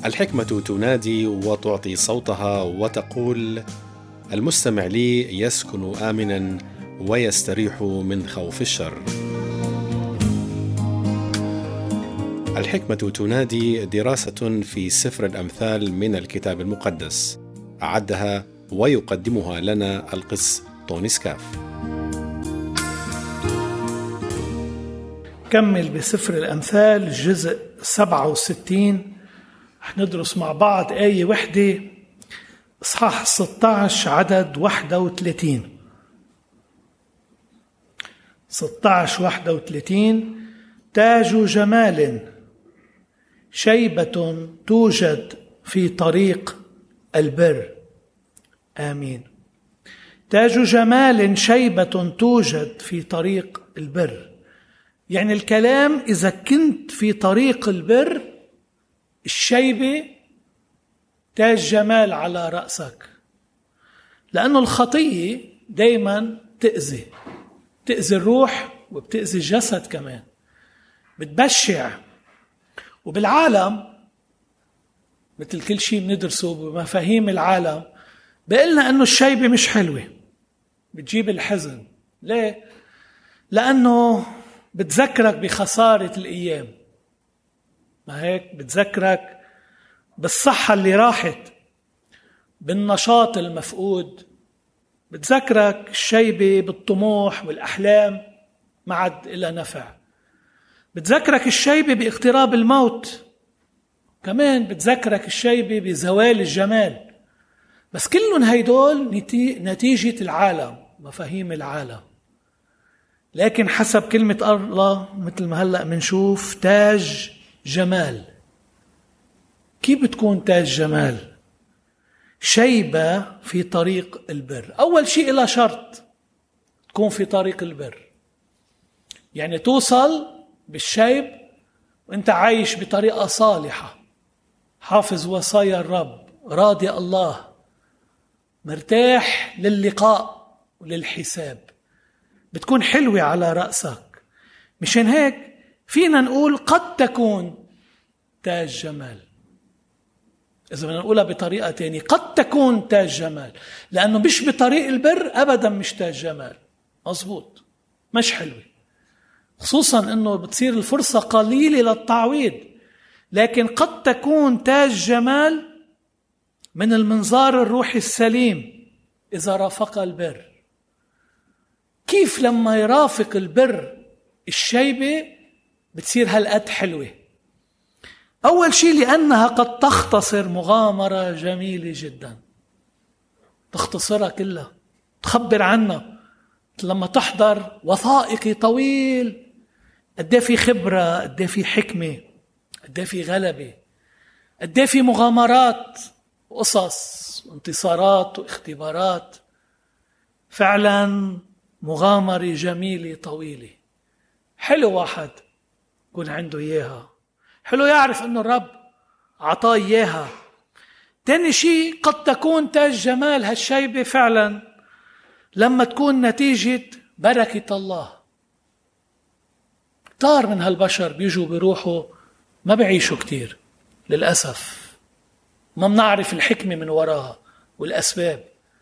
الحكمة تنادي وتعطي صوتها وتقول: المستمع لي يسكن آمنا ويستريح من خوف الشر. الحكمة تنادي دراسة في سفر الأمثال من الكتاب المقدس، أعدها ويقدمها لنا القس توني سكاف. كمل بسفر الأمثال جزء 67. ندرس مع بعض آية وحدة، إصحاح 16 عدد 31. 16:31: تاج جمال شيبة توجد في طريق البر. آمين. تاج جمال شيبة توجد في طريق البر، يعني الكلام إذا كنت في طريق البر، الشيبة تاج جمال على رأسك، لأنه الخطية دايما تأذي الروح وبتأذي الجسد كمان، بتبشع. وبالعالم مثل كل شيء بندرسه بمفاهيم العالم بقلنا أنه الشيبة مش حلوة، بتجيب الحزن. ليه؟ لأنه بتذكرك بخسارة الأيام، ما هيك؟ بتذكرك بالصحة اللي راحت، بالنشاط المفقود، بتذكرك الشيبة بالطموح والأحلام ما عاد إلى نفع، بتذكرك الشيبة باقتراب الموت، كمان بتذكرك الشيبة بزوال الجمال. بس كلهم هيدول نتيجة العالم، مفاهيم العالم. لكن حسب كلمة الله مثل ما هلأ منشوف تاج جمال. كيف بتكون تاج جمال؟ شيبة في طريق البر. أول شيء إلى شرط تكون في طريق البر، يعني توصل بالشيب وانت عايش بطريقة صالحة، حافظ وصايا الرب، راضي الله، مرتاح للقاء وللحساب، بتكون حلوة على رأسك. مشان هيك فينا نقول قد تكون تاج جمال. إذا بدنا نقولها بطريقة تانية، قد تكون تاج جمال، لأنه مش بطريق البر أبدا مش تاج جمال، مظبوط، مش حلوة، خصوصا أنه بتصير الفرصة قليلة للتعويض. لكن قد تكون تاج جمال من المنظار الروحي السليم إذا رافق البر. كيف لما يرافق البر الشيبة بتصير هالقد حلوة؟ أول شيء لأنها قد تختصر مغامرة جميلة جدا، تختصرها كلها، تخبر عنها. لما تحضر وثائقي طويل، قد في خبرة، قد في حكمة، قد في غلبة، قد في مغامرات وقصص وانتصارات واختبارات. فعلا مغامرة جميلة طويلة. حلو واحد يكون عنده إياها، حلو يعرف أنه الرب عطاه إياها. تاني شيء، قد تكون تاج جمال هالشيبة فعلا لما تكون نتيجة بركة الله. كتار من هالبشر بيجوا بيروحوا ما بيعيشوا كتير للأسف، ما بنعرف الحكمة من وراها والأسباب.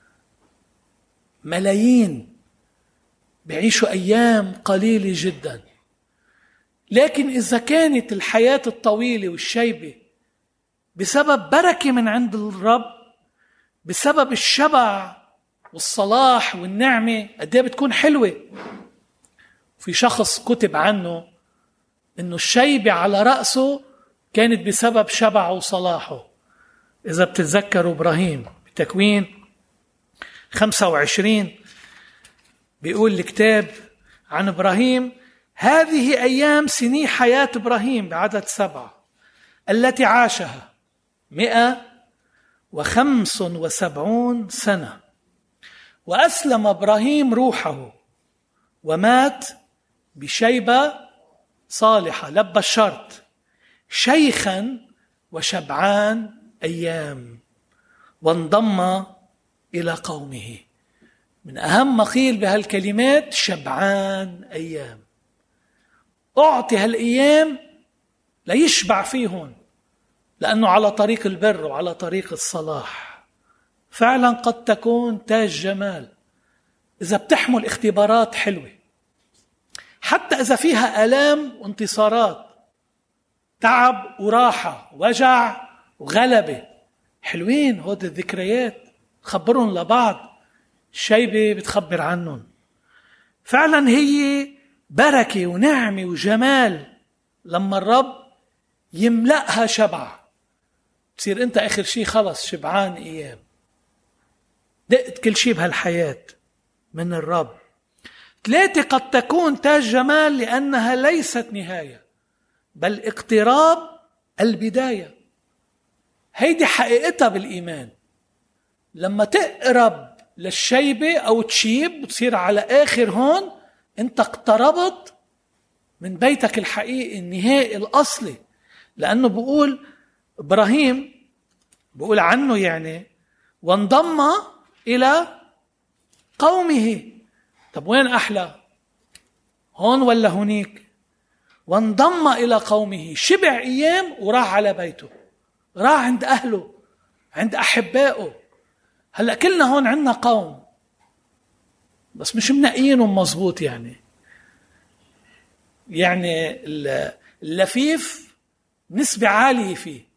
ملايين بيعيشوا أيام قليلة جدا، لكن إذا كانت الحياة الطويلة والشيبة بسبب بركة من عند الرب، بسبب الشبع والصلاح والنعمة، قد ايه بتكون حلوة. في شخص كتب عنه إنه الشيبة على رأسه كانت بسبب شبعه وصلاحه. إذا بتتذكروا إبراهيم بتكوين 25 بيقول الكتاب عن إبراهيم: هذه أيام سني حياة إبراهيم بعدد 7 التي عاشها 175 سنة، وأسلم إبراهيم روحه ومات بشيبة صالحة، لبى الشرط، شيخا وشبعان أيام، وانضم إلى قومه. من أهم ما قيل بهالكلمات شبعان أيام. أعطي هالأيام ليشبع فيهن لأنه على طريق البر وعلى طريق الصلاح. فعلا قد تكون تاج جمال إذا بتحمل اختبارات حلوة، حتى إذا فيها آلام وانتصارات، تعب وراحة، وجع وغلبة. حلوين هود الذكريات، خبرهم لبعض، الشيبة بتخبر عنهم. فعلا هي بركة ونعمة وجمال لما الرب يملأها شبع، تصير انت اخر شيء خلص شبعان ايام، دقت كل شيء بهالحياة من الرب. 3 قد تكون تاج جمال لأنها ليست نهاية بل اقتراب البداية. هيدي حقيقتها بالإيمان. لما تقرب للشيبة أو تشيب وتصير على آخر هون، انت اقتربت من بيتك الحقيقي النهائي الأصلي. لأنه بقول إبراهيم، بقول عنه يعني وانضم إلى قومه. طب وين أحلى، هون ولا هونيك؟ وانضم إلى قومه، شبع أيام وراح على بيته، راح عند أهله، عند أحبائه. هلأ كلنا هون عندنا قوم بس مش منقينهم مظبوط. يعني اللفيف نسبة عالية فيه،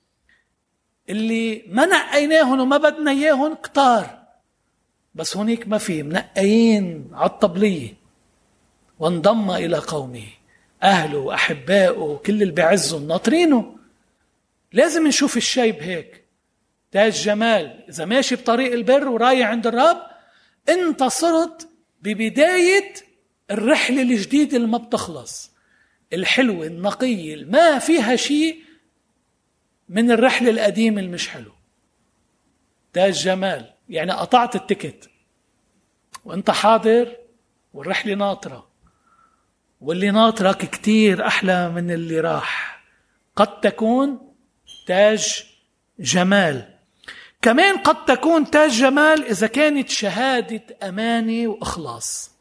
اللي ما نقيناهن وما بدنا اياهن كتار، بس هونيك ما في، منقيين على الطبلية. وانضم إلى قومه، أهله وأحبائه كل اللي بعزهم ناطرينه. لازم نشوف الشيب هيك تاج جمال. إذا ماشي بطريق البر ورايح عند الرب، انت صرت ببداية الرحلة الجديدة اللي ما بتخلص، الحلوة النقية ما فيها شيء من الرحلة القديمة المش حلو. تاج جمال يعني قطعت التيكت وانت حاضر والرحلة ناطرة، واللي ناطرك كتير أحلى من اللي راح. قد تكون تاج جمال. كمان قد تكون تاج جمال إذا كانت شهادة أمانة وإخلاص.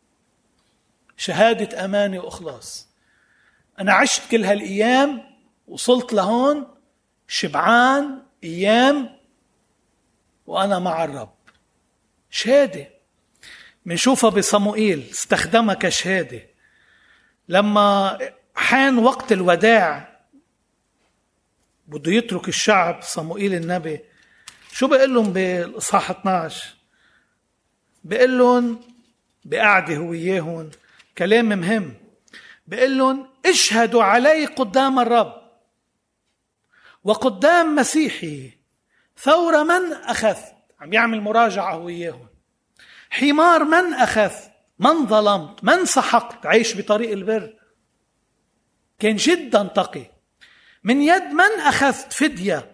شهادة أمانة وإخلاص. أنا عشت كل هالأيام، وصلت لهون شبعان أيام وأنا مع الرب. شهادة منشوفها بصموئيل، استخدمها كشهادة لما حان وقت الوداع بده يترك الشعب. صموئيل النبي شو بيقول لهم بالإصحاح 12؟ بيقول لهم بقعده هو وياهم كلام مهم، بيقول لهم اشهدوا علي قدام الرب وقدام مسيحي ثور من أخذت. عم يعمل مراجعة هو وياهم. حمار من أخذت، من ظلمت، من سحقت، عيش بطريق البر، كان جدا تقي. من يد من أخذت فدية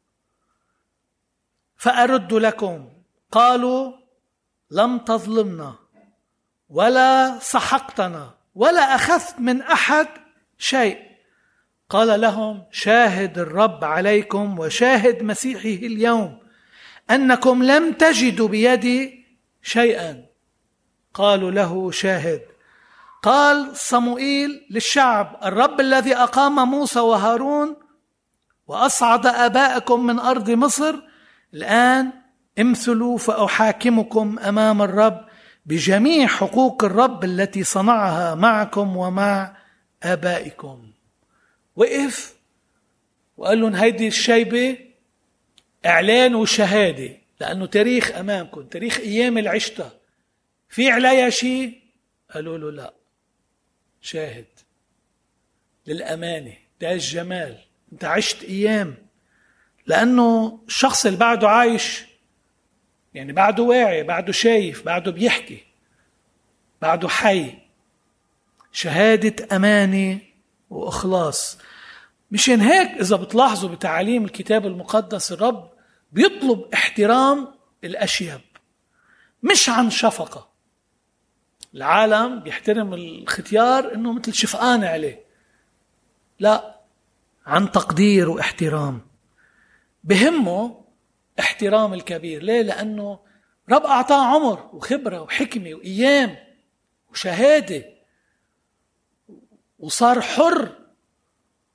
فأرد لكم. قالوا لم تظلمنا ولا سحقتنا ولا أخذت من أحد شيء. قال لهم شاهد الرب عليكم وشاهد مسيحه اليوم أنكم لم تجدوا بيدي شيئا. قالوا له شاهد. قال صموئيل للشعب الرب الذي أقام موسى وهارون وأصعد آبائكم من أرض مصر، الآن امثلوا فأحاكمكم أمام الرب بجميع حقوق الرب التي صنعها معكم ومع آبائكم. وقف وقال لهم هيدي الشيبة إعلان وشهادة، لأنه تاريخ أمامكم، تاريخ أيام العشتة، في عليها شيء؟ قالوا له لا. شاهد للأمانة، تاج جمال. أنت عشت أيام، لأنه الشخص اللي بعده عايش يعني بعده واعي، بعده شايف، بعده بيحكي، بعده حي. شهادة أمانة وإخلاص. مشان هيك إذا بتلاحظوا بتعاليم الكتاب المقدس الرب بيطلب احترام الأشياب، مش عن شفقة. العالم بيحترم الختيار إنه مثل شفقان عليه، لا، عن تقدير واحترام. بهمه احترام الكبير. ليه؟ لأنه رب أعطاه عمر وخبرة وحكمة وأيام وشهادة، وصار حر،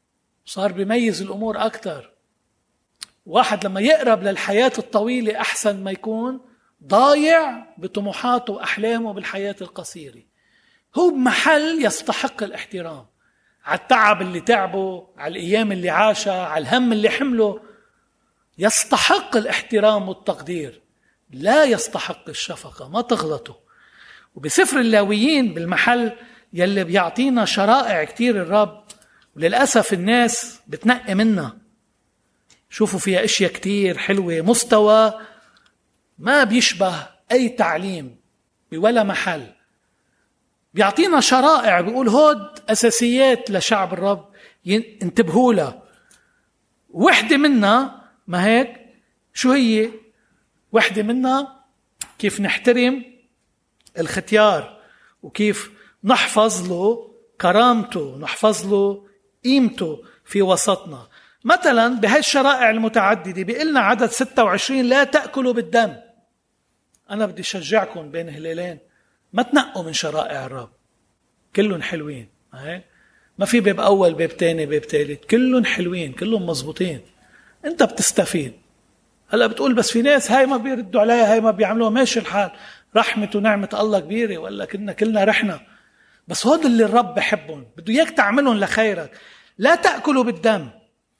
صار بيميز الأمور أكتر. واحد لما يقرب للحياة الطويلة أحسن ما يكون ضايع بطموحاته وأحلامه بالحياة القصيرة. هو بمحل يستحق الاحترام على التعب اللي تعبه، على الأيام اللي عاشها، على الهم اللي حمله، يستحق الاحترام والتقدير، لا يستحق الشفقة. ما تغلطوا. وبسفر اللاويين بالمحل يلي بيعطينا شرائع كتير الرب، وللأسف الناس بتنقي منها، شوفوا فيها اشياء كتير حلوة، مستوى ما بيشبه أي تعليم بولا محل. بيعطينا شرائع بيقول هود أساسيات لشعب الرب انتبهوا لها. وحدة منها ما هيك شو هي؟ وحدة منها كيف نحترم الختيار، وكيف نحفظ له كرامته، نحفظ له قيمته في وسطنا. مثلا بهاي الشرائع المتعددة بيقلنا عدد 26 لا تأكلوا بالدم. أنا بدي شجعكم بين هلالين، ما تنقوا من شرائع الرب، كلهم حلوين. ما في باب أول باب تاني باب ثالث، كلهم حلوين كلهم مزبوطين، أنت بتستفيد. هلأ بتقول بس في ناس هاي ما بيردوا عليها، هاي ما بيعملوها، ماشي الحال، رحمة ونعمة الله كبيرة، ولا كلنا رحنا. بس هود اللي الرب بحبهم، بده إياك تعملهم لخيرك. لا تأكلوا بالدم.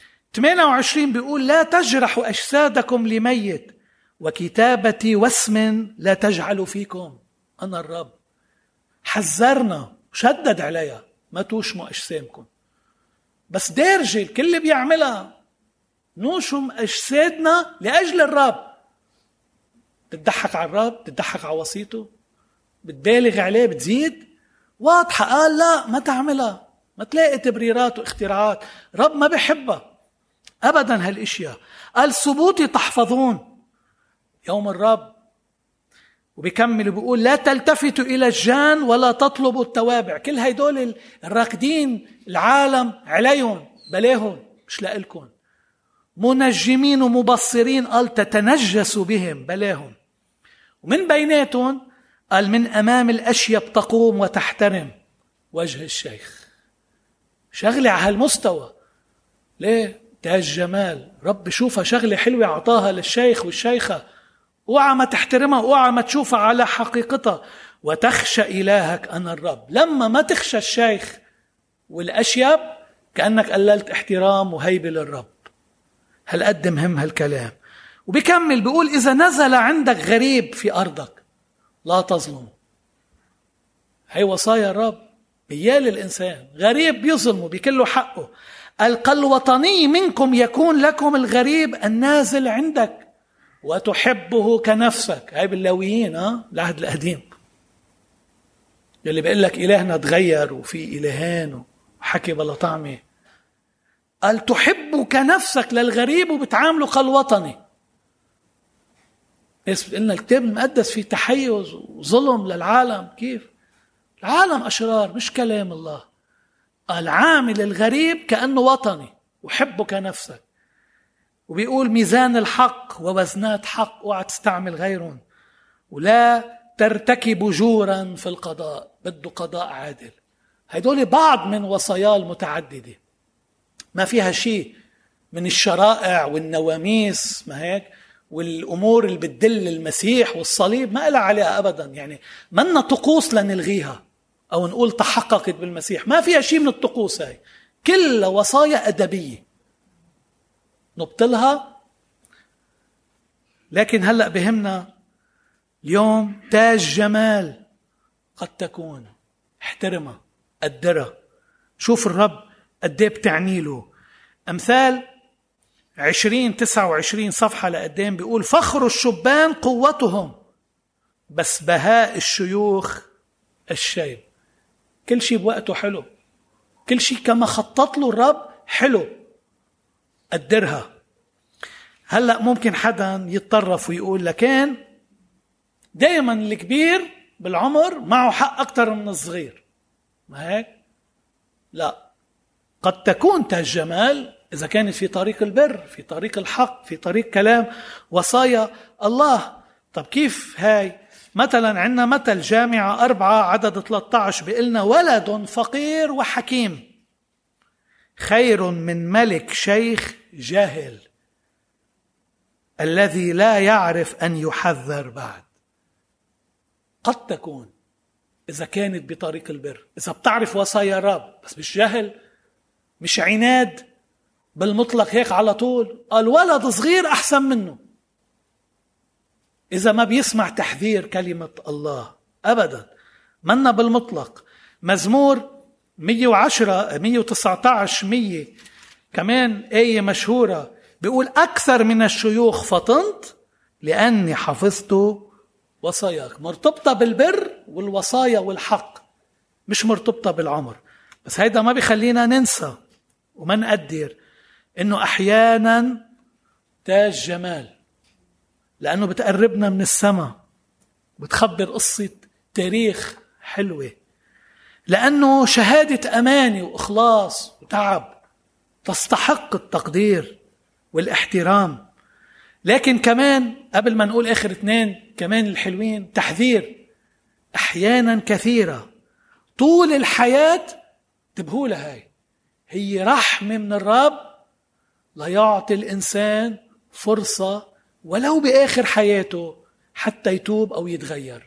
28 بيقول لا تجرحوا أجسادكم لميت، وكتابتي واسم لا تجعلوا فيكم، أنا الرب. حذرنا وشدد عليها، ما توشموا أجسامكم. بس دارجة الكل اللي بيعملها، نوشم أجسادنا لأجل الرب. بتضحك على الرب، بتضحك على وصيته، بتبالغ عليه، بتزيد. واضحة قال لا ما تعملها، ما تلاقي تبريرات واختراعات. رب ما بيحبها أبدا هالاشياء. قال ثبوتي تحفظون يوم الرب. وبيكمل بيقول لا تلتفتوا إلى الجان ولا تطلبوا التوابع. كل هيدول الراكدين العالم عليهم، بلاهم مش لإلكم. منجمين ومبصرين قال تتنجسوا بهم، بلاهم. ومن بيناتهم قال من أمام الأشياء تقوم وتحترم وجه الشيخ. شغلة على هالمستوى. ليه؟ تاج جمال رب شوفها شغلة حلوة عطاها للشيخ والشيخة، اوعى ما تحترمها، اوعى ما تشوفها على حقيقتها. وتخشى إلهك أنا الرب. لما ما تخشى الشيخ والأشياب كأنك قللت احترام وهيبة للرب. هل قد مهم هالكلام. وبيكمل بيقول إذا نزل عندك غريب في أرضك لا تظلم. هي وصايا الرب بيال الإنسان. غريب بيظلمه بيكله حقه. الوطني منكم يكون لكم الغريب النازل عندك وتحبه كنفسك. هاي باللاويين العهد القديم اللي بيقول لك إلهنا تغير وفي إلهان وحكي بلا طعمه. قال تحبه كنفسك للغريب وبتعامله كالوطني. قلنا الكتاب المقدس فيه تحيز وظلم للعالم. كيف؟ العالم أشرار مش كلام الله. قال عامل الغريب كأنه وطني وحبه كنفسك. وبيقول ميزان الحق ووزنات حق، اوعى تستعمل غيرهم. ولا ترتكب جورا في القضاء، بده قضاء عادل. هيدول بعض من وصايا المتعددة، ما فيها شيء من الشرائع والنواميس ما هيك والأمور اللي بتدل المسيح والصليب ما إلها عليها أبدا. يعني منا طقوس لنلغيها أو نقول تحققت بالمسيح، ما فيها شيء من الطقوس. هاي كل وصايا أدبية نبطلها. لكن هلأ بهمنا اليوم تاج جمال قد تكون، احترمها قدرها. شوف الرب قد ايه بتعني له. أمثال 20-29 صفحة لقدام بيقول فخر الشبان قوتهم بس بهاء الشيوخ الشيب. كل شيء بوقته حلو، كل شيء كما خطط له الرب حلو، قدرها. هلأ ممكن حدا يتطرف ويقول لكن دايما الكبير بالعمر معه حق أكتر من الصغير، ما هيك؟ لا، قد تكون تاج جمال إذا كانت في طريق البر، في طريق الحق، في طريق كلام وصايا الله. طب كيف هاي؟ مثلا عندنا مثل جامعة 4 عدد 13 بيقلنا ولد فقير وحكيم خير من ملك شيخ جاهل الذي لا يعرف أن يحذر بعد. قد تكون إذا كانت بطريق البر، إذا بتعرف وصايا الرب بس مش جهل، مش عناد بالمطلق هيك على طول، الولد صغير أحسن منه إذا ما بيسمع تحذير كلمة الله أبدا، منا بالمطلق. مزمور 110 119 100 كمان آية مشهورة بيقول أكثر من الشيوخ فطنت لأني حفظت وصاياك. مرتبطة بالبر والوصايا والحق، مش مرتبطة بالعمر. بس هيدا ما بيخلينا ننسى وما نقدر إنه أحيانا تاج جمال، لأنه بتقربنا من السماء، بتخبر قصة تاريخ حلوة، لأنه شهادة أماني وإخلاص وتعب تستحق التقدير والاحترام. لكن كمان قبل ما نقول آخر اثنين كمان الحلوين، تحذير أحيانا كثيرة طول الحياة تبهولها، هي رحمة من الرب ليعطي الإنسان فرصة ولو بآخر حياته حتى يتوب أو يتغير.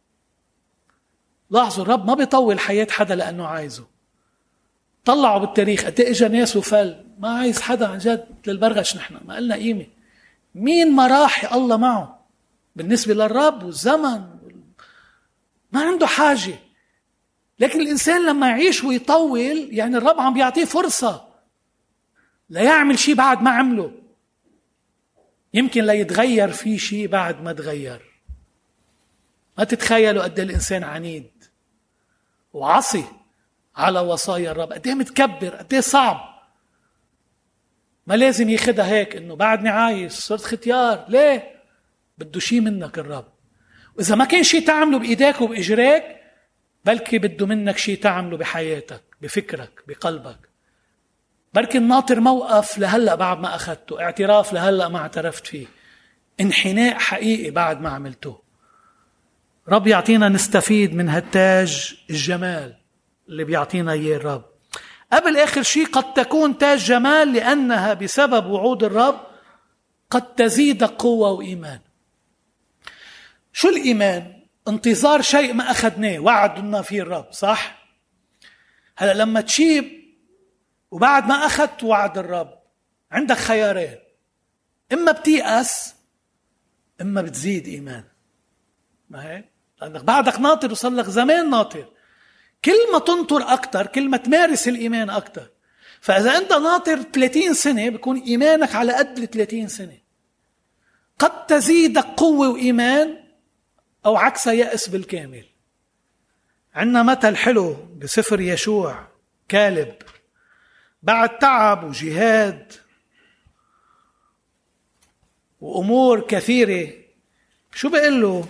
لاحظوا الرب ما بيطول حياة حدا لأنه عايزه. طلعوا بالتاريخ قد اجى ناس وفل، ما عايز حدا عن جد للبرغش، نحن ما قلنا قيمة. مين ما راح الله معه بالنسبة للرب والزمن ما عنده حاجة. لكن الإنسان لما يعيش ويطول يعني الرب عم بيعطيه فرصة لا يعمل شيء بعد ما عمله، يمكن لا يتغير فيه شيء بعد ما تغير. ما تتخيلوا قد الإنسان عنيد وعصي على وصايا الرب، قد ايه متكبر، قد ايه صعب. ما لازم ياخدها هيك انه بعدني عايش صرت ختيار، ليه؟ بده شيء منك الرب. واذا ما كان شيء تعمله بايديك وباجريك، بلكي بده منك شيء تعمله بحياتك، بفكرك، بقلبك. بركي الناطر موقف لهلا بعد ما اخذته، اعتراف لهلا ما اعترفت فيه، انحناء حقيقي بعد ما عملته. رب يعطينا نستفيد من هالتاج الجمال اللي بيعطينا اياه الرب. قبل آخر شيء، قد تكون تاج جمال لأنها بسبب وعود الرب قد تزيد قوة وإيمان. شو الإيمان؟ انتظار شيء ما أخذناه، وعدنا فيه الرب، صح؟ هلأ لما تشيب وبعد ما أخذت وعد الرب عندك خيارين، إما بتيأس إما بتزيد إيمان. ما هيك؟ لأنك بعدك ناطر وصل لك زمان ناطر، كل ما تنطر أكتر كل ما تمارس الإيمان أكتر. فإذا أنت ناطر 30 سنة بيكون إيمانك على قد 30 سنة. قد تزيدك قوة وإيمان أو عكسها يأس بالكامل. عندنا مثل حلو بسفر يشوع، كالب بعد تعب وجهاد وأمور كثيرة، شو بيقول له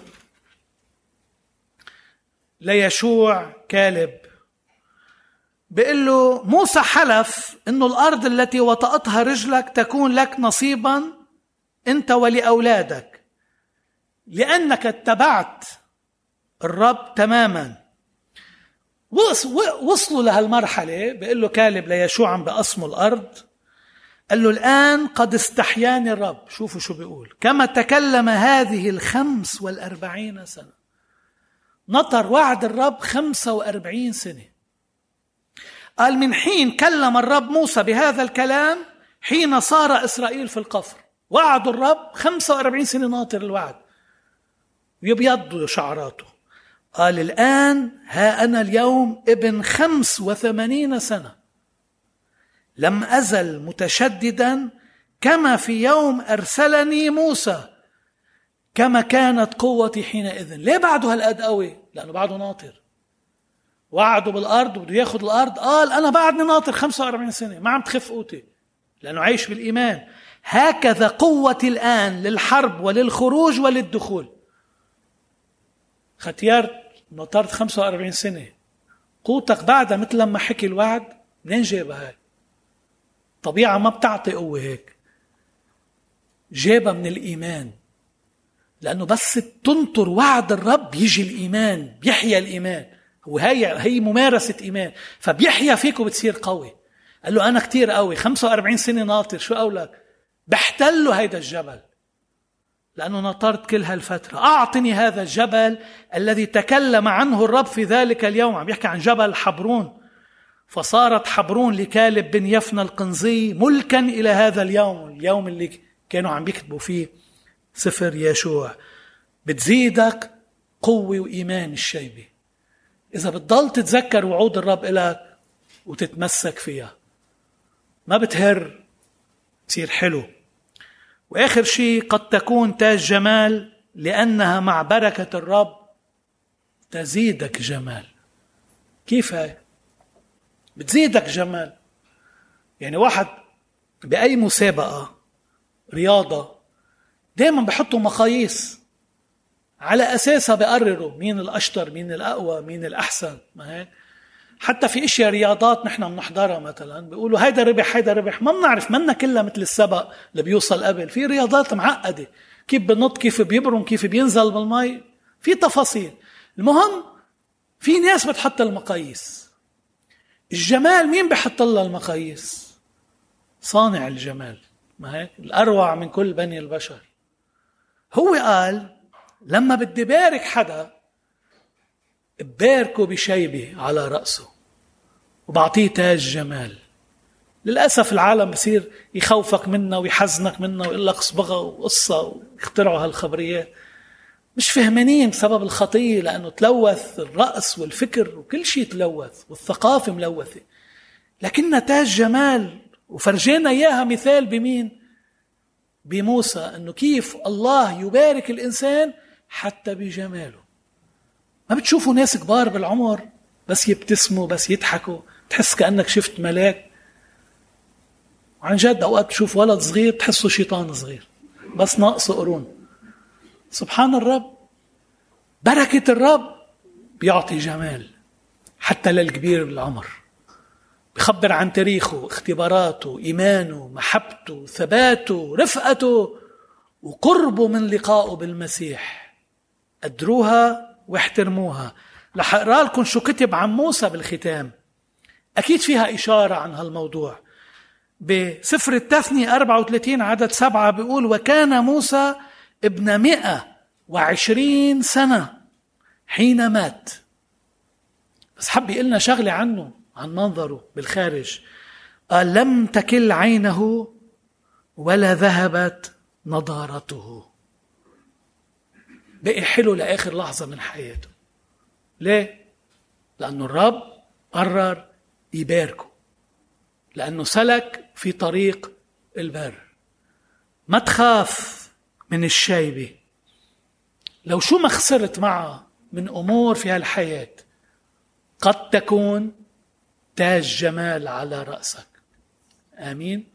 ليشوع كالب؟ بيقول له موسى حلف إنه الأرض التي وطأتها رجلك تكون لك نصيبا أنت ولأولادك، لأنك اتبعت الرب تماما. وصلوا لهالمرحلة، بيقول له كالب ليشوع عم بقسموا الأرض، قال له الآن قد استحياني الرب. شوفوا شو بيقول، كما تكلم هذه 45 سنة. نطر وعد الرب 45 سنة. قال من حين كلم الرب موسى بهذا الكلام حين صار إسرائيل في القفر. وعد الرب 45 سنة ناطر الوعد، يبيض شعراته. قال الآن ها أنا اليوم ابن 85 سنة لم أزل متشددا كما في يوم أرسلني موسى، كما كانت قوتي حينئذ. ليه بعده هالقد قوي؟ لأنه بعده ناطر. وعده بالأرض وبده ياخد الأرض، قال أنا بعدني ناطر 45 سنة ما عم تخف قوتي، لأنه عايش بالإيمان. هكذا قوتي الآن للحرب وللخروج وللدخول. ختيار نطرت 45 سنة، قوتك بعدها مثل لما حكي الوعد منين جابها هاي؟ طبيعة ما بتعطي قوة هيك، جابها من الإيمان. لأنه بس تنطر وعد الرب يجي الإيمان، بيحيا الإيمان. وهي ممارسة إيمان، فبيحيا فيك وبتصير قوي. قال له أنا كتير قوي 45 سنة ناطر، شو قولك بحتله هيدا الجبل لأنه نطرت كل هالفترة. أعطني هذا الجبل الذي تكلم عنه الرب في ذلك اليوم. عم يحكي عن جبل حبرون. فصارت حبرون لكالب بن يفنى القنزي ملكا إلى هذا اليوم اللي كانوا عم بيكتبوا فيه سفر يشوع. بتزيدك قوة وإيمان الشيبة إذا بتضل تتذكر وعود الرب إلك وتتمسك فيها، ما بتهر، تصير حلو. وآخر شيء، قد تكون تاج جمال لأنها مع بركة الرب تزيدك جمال. كيف هاي؟ بتزيدك جمال. يعني واحد بأي مسابقة رياضة دائما بحطوا مقاييس على أساسها بقرروا مين الأشطر، مين الأقوى، مين الأحسن. ما هيك؟ حتى في اشياء رياضات نحن بنحضرها مثلا بيقولوا هيدا ربح هيدا ربح، ما بنعرف، منا كلها مثل السبق اللي بيوصل قبل. في رياضات معقدة، كيف بنط، كيف بيبرم، كيف بينزل بالماء، في تفاصيل. المهم في ناس بتحط المقاييس. الجمال مين بحط لها المقاييس؟ صانع الجمال. ما هيك؟ الأروع من كل بني البشر. هو قال لما بدي بارك حدا بباركه بشيبة على رأسه وبعطيه تاج جمال. للأسف العالم بصير يخوفك منه ويحزنك منه ويقول لك صبغة وقصة ويخترعوا هالخبريات. مش فهمانين بسبب الخطية، لأنه تلوث الرأس والفكر وكل شيء تلوث والثقافة ملوثة. لكننا تاج جمال، وفرجينا إياها مثال بمين؟ بموسى، أنه كيف الله يبارك الإنسان حتى بجماله. ما بتشوفوا ناس كبار بالعمر بس يبتسموا بس يضحكوا تحس كأنك شفت ملاك. وعن جد أوقات تشوف ولد صغير تحسه شيطان صغير بس ناقصه قرون. سبحان الرب، بركة الرب بيعطي جمال حتى للكبير بالعمر. بيخبر عن تاريخه، اختباراته، إيمانه، محبته، ثباته، رفقته، وقربه من لقائه بالمسيح. أدروها واحترموها. رح أقرأ لكم شو كتب عن موسى بالختام، أكيد فيها إشارة عن هالموضوع. بسفر التثنية 34 عدد 7 بيقول: وكان موسى ابن 120 سنة حين مات. بس حب يقلنا شغلة عنه، عن منظره بالخارج. قال: لم تكل عينه ولا ذهبت نضارته. بقي حلو لآخر لحظة من حياته. ليه؟ لأنه الرب قرر يباركه، لأنه سلك في طريق البر. ما تخاف من الشيبة، لو شو ما خسرت معها من أمور في هالحياة قد تكون تاج جمال على رأسك. آمين.